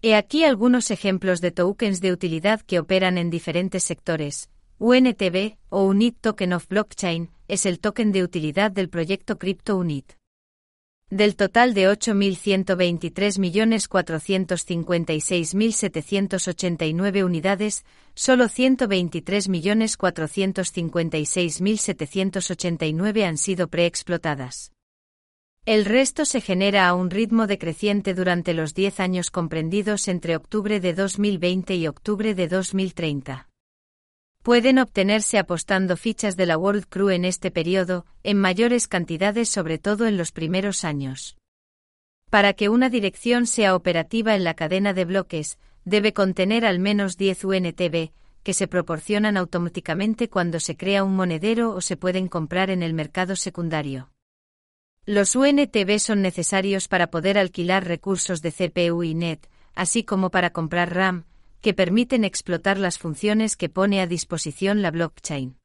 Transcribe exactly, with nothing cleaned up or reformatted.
He aquí algunos ejemplos de tokens de utilidad que operan en diferentes sectores. U N T B, o Unit Token of Blockchain, es el token de utilidad del proyecto Crypto Unit. Del total de ocho mil ciento veintitrés millones cuatrocientos cincuenta y seis mil setecientos ochenta y nueve unidades, solo ciento veintitrés millones cuatrocientos cincuenta y seis mil setecientos ochenta y nueve han sido preexplotadas. El resto se genera a un ritmo decreciente durante los diez años comprendidos entre octubre de dos mil veinte y octubre de dos mil treinta. Pueden obtenerse apostando fichas de la World Crew en este periodo, en mayores cantidades sobre todo en los primeros años. Para que una dirección sea operativa en la cadena de bloques, debe contener al menos diez U N T B, que se proporcionan automáticamente cuando se crea un monedero o se pueden comprar en el mercado secundario. Los U N T B son necesarios para poder alquilar recursos de C P U y N E T, así como para comprar RAM, que permiten explotar las funciones que pone a disposición la blockchain.